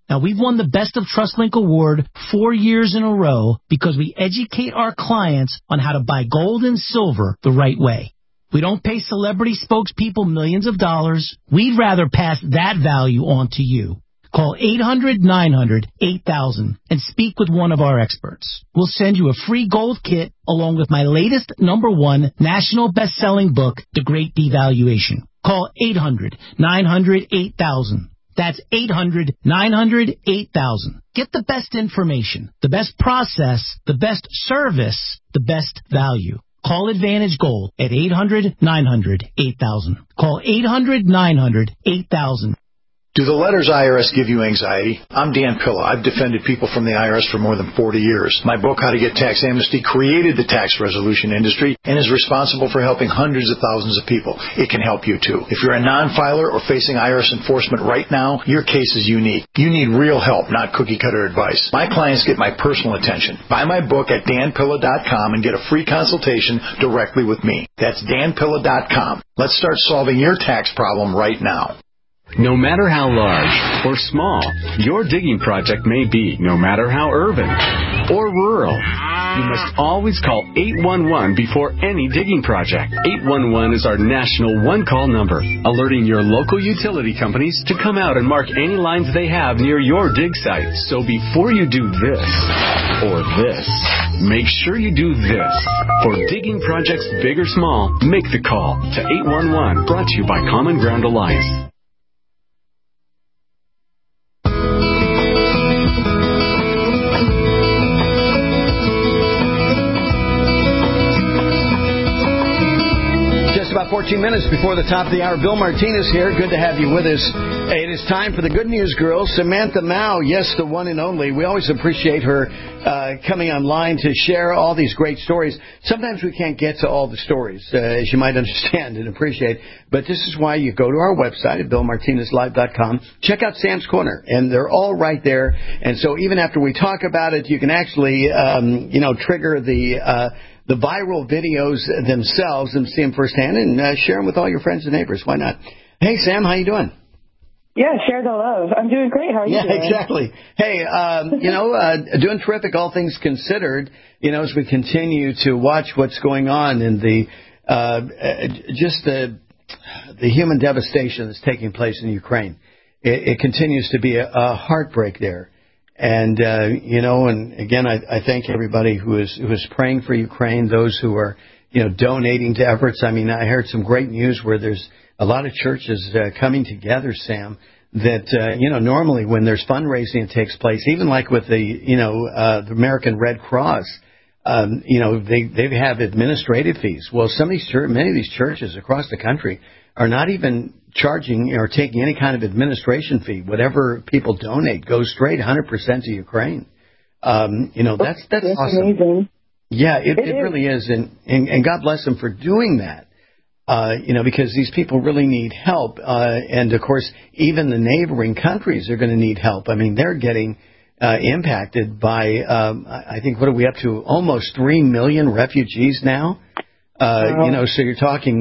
Now, we've won the Best of TrustLink Award 4 years in a row because we educate our clients on how to buy gold and silver the right way. We don't pay celebrity spokespeople millions of dollars. We'd rather pass that value on to you. Call 800-900-8000 and speak with one of our experts. We'll send you a free gold kit along with my latest #1 national best-selling book, The Great Devaluation. Call 800-900-8000. That's 800-900-8000. Get the best information, the best process, the best service, the best value. Call Advantage Gold at 800-900-8000. Call 800-900-8000. Do the letters IRS give you anxiety? I'm Dan Pilla. I've defended people from the IRS for more than 40 years. My book, How to Get Tax Amnesty, created the tax resolution industry and is responsible for helping hundreds of thousands of people. It can help you, too. If you're a non-filer or facing IRS enforcement right now, your case is unique. You need real help, not cookie-cutter advice. My clients get my personal attention. Buy my book at danpilla.com and get a free consultation directly with me. That's danpilla.com. Let's start solving your tax problem right now. No matter how large or small your digging project may be, no matter how urban or rural, you must always call 811 before any digging project. 811 is our national one-call number, alerting your local utility companies to come out and mark any lines they have near your dig site. So before you do this or this, make sure you do this. For digging projects big or small, make the call to 811, brought to you by Common Ground Alliance. About 14 minutes before the top of the hour. Bill Martinez here. Good to have you with us. It is time for the Good News Girl, Samantha Mao. Yes, the one and only. We always appreciate her coming online to share all these great stories. Sometimes we can't get to all the stories, as you might understand and appreciate. But this is why you go to our website at BillMartinezLive.com. Check out Sam's Corner, and they're all right there. And so even after we talk about it, you can actually, trigger the viral videos themselves and see them firsthand and share them with all your friends and neighbors. Why not? Hey, Sam, how you doing? Yeah, share the love. I'm doing great. How are you doing? Yeah, exactly. Hey, doing terrific, all things considered, as we continue to watch what's going on in the human devastation that's taking place in Ukraine. It continues to be a heartbreak there. And, and again, I thank everybody who is praying for Ukraine, those who are, donating to efforts. I mean, I heard some great news where there's a lot of churches coming together, Sam, that, normally when there's fundraising that takes place, even like with the American Red Cross, they have administrative fees. Well, many of these churches across the country are not even charging or taking any kind of administration fee. Whatever people donate goes straight 100% to Ukraine. That's awesome. Amazing. Yeah, it really is. And God bless them for doing that. Because these people really need help. And of course, even the neighboring countries are going to need help. I mean, they're getting impacted by, I think, what are we up to? Almost 3 million refugees now. Wow. So you're talking,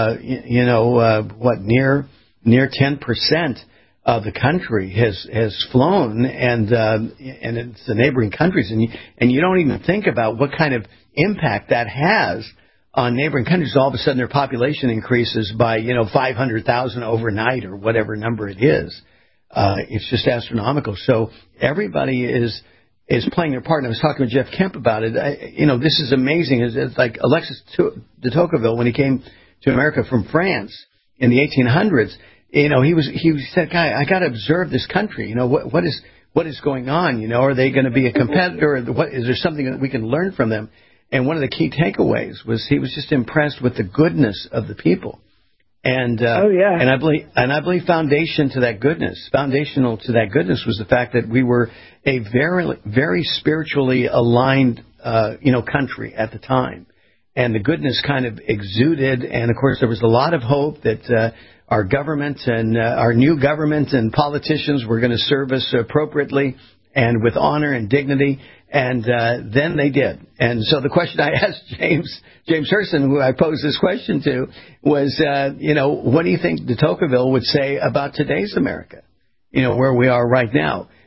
near 10% of the country has flown, and it's the neighboring countries, and you don't even think about what kind of impact that has on neighboring countries. All of a sudden, their population increases by 500,000 overnight or whatever number it is. It's just astronomical. So everybody is playing their part. And I was talking with Jeff Kemp about it. This is amazing. It's like Alexis de Tocqueville, when he came to America from France in the 1800s, he said, "Guy, I got to observe this country. What is going on? Are they going to be a competitor? Is there something that we can learn from them?" And one of the key takeaways was he was just impressed with the goodness of the people. And and I believe foundational to that goodness was the fact that we were a very, very spiritually aligned country at the time, and the goodness kind of exuded. And of course, there was a lot of hope that our government and our new government and politicians were going to serve us appropriately and with honor and dignity. And then they did. And so the question I asked James Herson, who I posed this question to, was, what do you think de Tocqueville would say about today's America, where we are right now?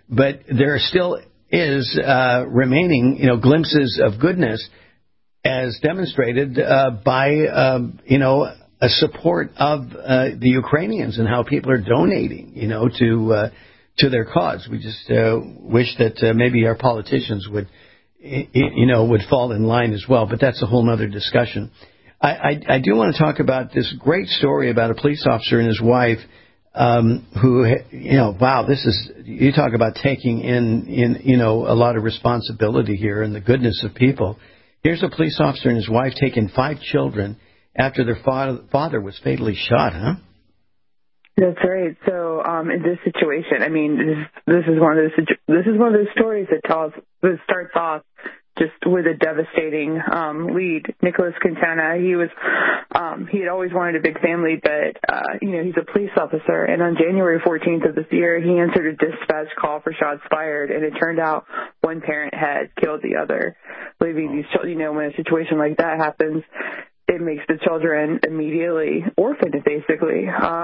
but there still is remaining, glimpses of goodness as demonstrated by, a support of the Ukrainians and how people are donating, to their cause. We just wish that maybe our politicians would fall in line as well. But that's a whole other discussion. I do want to talk about this great story about a police officer and his wife who, wow, you talk about taking in a lot of responsibility here and the goodness of people. Here's a police officer and his wife taking 5 children after their father was fatally shot, huh? That's right. So, in this situation, I mean, this is one of those stories that starts off just with a devastating lead. Nicholas Quintana, he had always wanted a big family, but he's a police officer, and on January 14th of this year, he answered a dispatch call for shots fired, and it turned out one parent had killed the other, leaving these children. When a situation like that happens, it makes the children immediately orphaned, basically.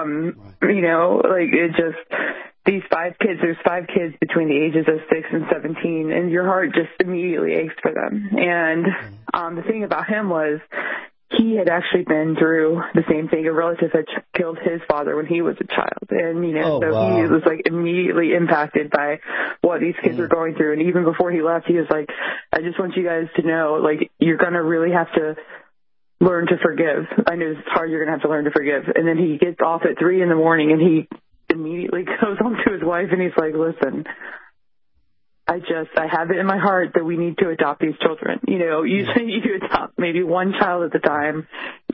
These 5 kids, there's 5 kids between the ages of 6 and 17, and your heart just immediately aches for them. And the thing about him was he had actually been through the same thing. A relative had killed his father when he was a child. And, he was immediately impacted by what these kids were going through. And even before he left, he was like, I just want you guys to know, you're going to really have to learn to forgive. I know it's hard. You're going to have to learn to forgive. And then he gets off at 3 a.m. and he immediately goes home to his wife and he's like, listen, I have it in my heart that we need to adopt these children. Usually you adopt maybe one child at a time.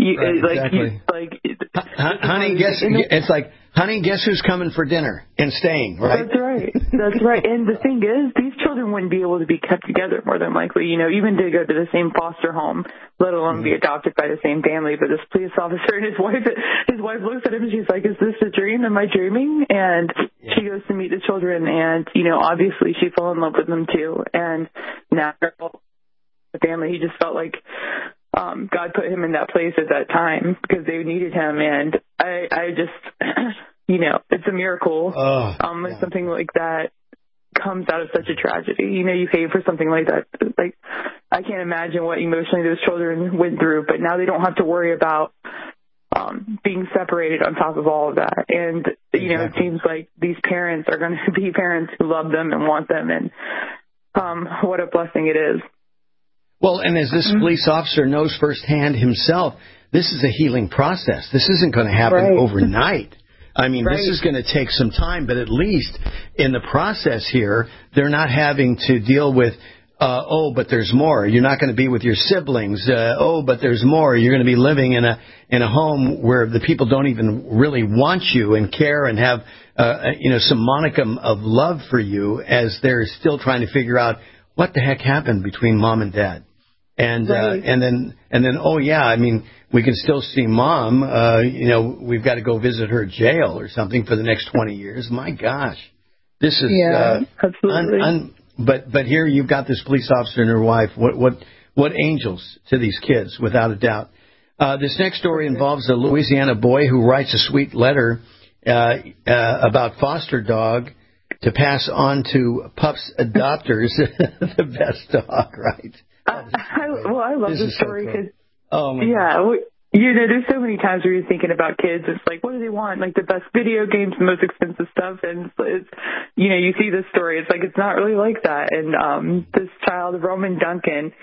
Honey, guess who's coming for dinner and staying, right? That's right. And the thing is, these children wouldn't be able to be kept together more than likely, even to go to the same foster home, let alone be adopted by the same family. But this police officer and his wife looks at him and she's like, is this a dream? Am I dreaming? And she goes to meet the children and, obviously she fell in love with them too. And now the family, he just felt like God put him in that place at that time because they needed him. And I just, it's a miracle when something like that comes out of such a tragedy. You pay for something like that. I can't imagine what emotionally those children went through, but now they don't have to worry about being separated on top of all of that. And, it seems like these parents are going to be parents who love them and want them. And what a blessing it is. Well, and as this police officer knows firsthand himself, this is a healing process. This isn't going to happen overnight. I mean, this is going to take some time, but at least in the process here, they're not having to deal with, but there's more. You're not going to be with your siblings. But there's more. You're going to be living in a home where the people don't even really want you and care and have, some monicum of love for you as they're still trying to figure out what the heck happened between mom and dad. And then, I mean, we can still see mom. We've got to go visit her jail or something for the next 20 years. My gosh, this is absolutely. But here you've got this police officer and her wife. What angels to these kids, without a doubt. This next story involves a Louisiana boy who writes a sweet letter about foster dog to pass on to pups adopters. The best dog, right? I love this story because, there's so many times where you're thinking about kids. It's like, what do they want? Like the best video games, the most expensive stuff. And it's you see this story. It's like, it's not really like that. And this child, Roman Duncan,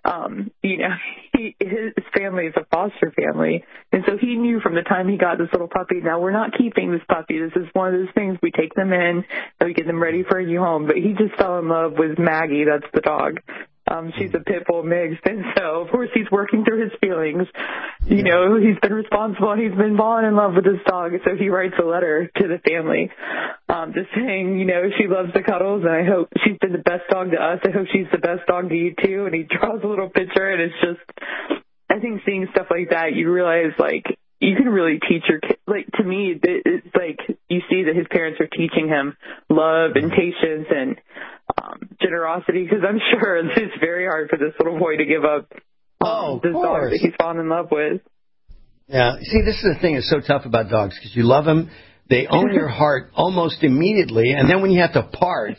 his family is a foster family. And so he knew from the time he got this little puppy, now we're not keeping this puppy. This is one of those things. We take them in and we get them ready for a new home. But he just fell in love with Maggie. That's the dog. She's a pit bull mixed, and so of course he's working through his feelings. He's been responsible. He's been falling in love with this dog, so he writes a letter to the family, just saying, she loves the cuddles, and I hope she's been the best dog to us. I hope she's the best dog to you too. And he draws a little picture, and it's just, I think seeing stuff like that, you realize you can really teach your kid. To me, it's like you see that his parents are teaching him love and patience and generosity, because I'm sure it's very hard for this little boy to give up this dog that he's fallen in love with. Yeah. See, this is the thing that's so tough about dogs, because you love them. They own your heart almost immediately, and then when you have to part,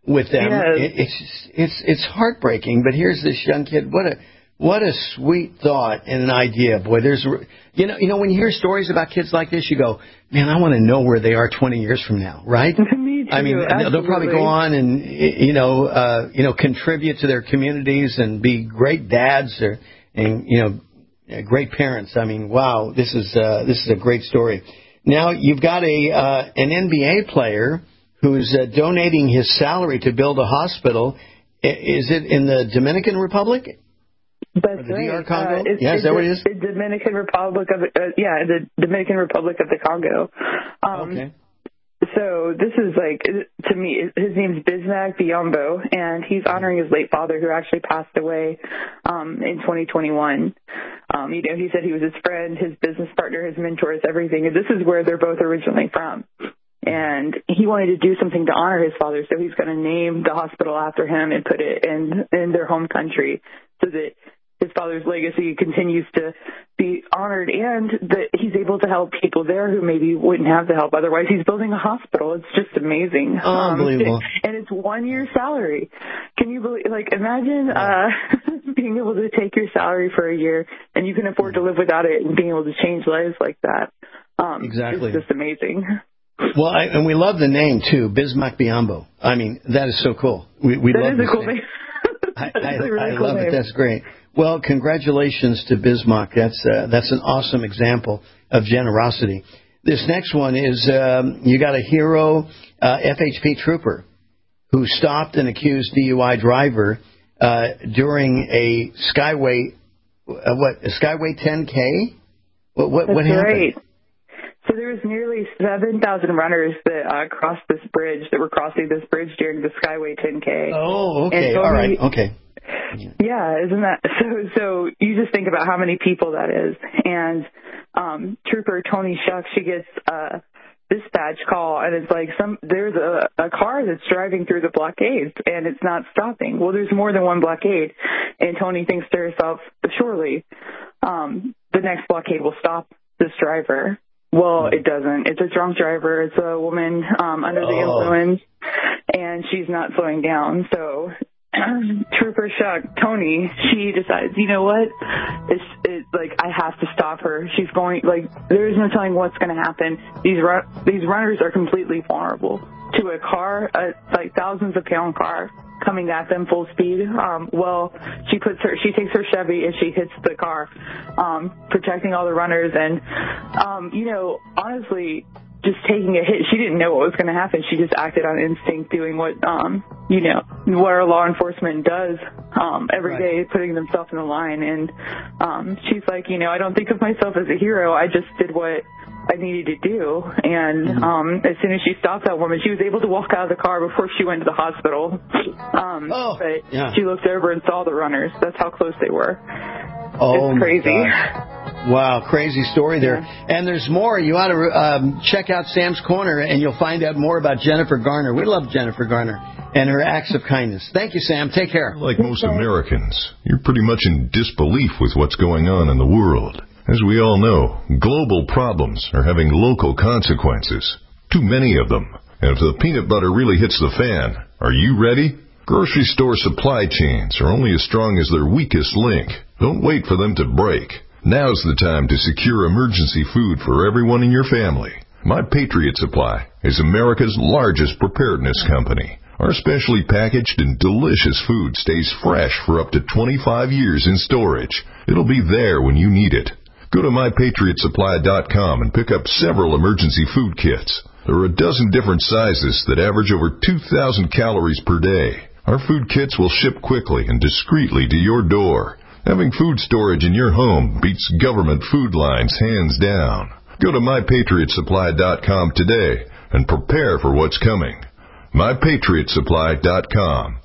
with them. It's heartbreaking. But here's this young kid. What a sweet thought and an idea. Boy, there's you know when you hear stories about kids like this, you go, man, I want to know where they are 20 years from now, right? Me too, I mean, absolutely. they'll probably go on and contribute to their communities and be great dads and great parents. I mean, wow, this is a great story. Now you've got an NBA player who's donating his salary to build a hospital. Is it in the Dominican Republic? That's the right. DR Congo? Is that what it is? The Dominican Republic of the Dominican Republic of the Congo. Okay. So this is to me, his name's Bismack Biyombo, and he's honoring his late father who actually passed away in 2021. He said he was his friend, his business partner, his mentor, his everything. And this is where they're both originally from. And he wanted to do something to honor his father, so he's going to name the hospital after him and put it in their home country so that his father's legacy continues to be honored and that he's able to help people there who maybe wouldn't have the help otherwise. He's building a hospital. It's just amazing. Unbelievable. And it's 1 year's salary. Can you believe, imagine being able to take your salary for a year and you can afford to live without it and being able to change lives like that. Exactly. It's just amazing. Well, and we love the name, too, Bismack Biyombo. I mean, that is so cool. We love that is a cool name. I love it. That's great. Well, congratulations to Bismack. That's an awesome example of generosity. This next one is you got a hero FHP trooper who stopped an accused DUI driver during a Skyway 10K. What happened? Right. So there was nearly 7,000 runners that crossed this bridge, that were crossing this bridge during the Skyway 10K. Oh, okay. All right. Okay. Yeah, isn't that so? You just think about how many people that is. And Trooper Tony Shuck, she gets a dispatch call, and it's like there's a car that's driving through the blockades, and it's not stopping. Well, there's more than one blockade, and Tony thinks to herself, surely the next blockade will stop this driver. Well, it doesn't. It's a drunk driver. It's a woman under the influence, and she's not slowing down. So Trooper Shuck, Tony, she decides, you know what? It's I have to stop her. She's going, there's no telling what's going to happen. These runners are completely vulnerable to a car, thousands of pound car coming at them full speed. She takes her Chevy and she hits the car, protecting all the runners. And, honestly, just taking a hit, she didn't know what was going to happen. She just acted on instinct, doing what our law enforcement does every day, putting themselves in the line. And she's like, I don't think of myself as a hero. I just did what I needed to do. And as soon as she stopped that woman, she was able to walk out of the car before she went to the hospital. She looked over and saw the runners. That's how close they were. It's crazy. Wow, crazy story there. Yeah. And there's more. You ought to check out Sam's Corner, and you'll find out more about Jennifer Garner. We love Jennifer Garner and her acts of kindness. Thank you, Sam. Take care. Like most Americans, you're pretty much in disbelief with what's going on in the world. As we all know, global problems are having local consequences. Too many of them. And if the peanut butter really hits the fan, are you ready? Grocery store supply chains are only as strong as their weakest link. Don't wait for them to break. Now's the time to secure emergency food for everyone in your family. My Patriot Supply is America's largest preparedness company. Our specially packaged and delicious food stays fresh for up to 25 years in storage. It'll be there when you need it. Go to MyPatriotSupply.com and pick up several emergency food kits. There are a dozen different sizes that average over 2,000 calories per day. Our food kits will ship quickly and discreetly to your door. Having food storage in your home beats government food lines hands down. Go to MyPatriotSupply.com today and prepare for what's coming. MyPatriotSupply.com.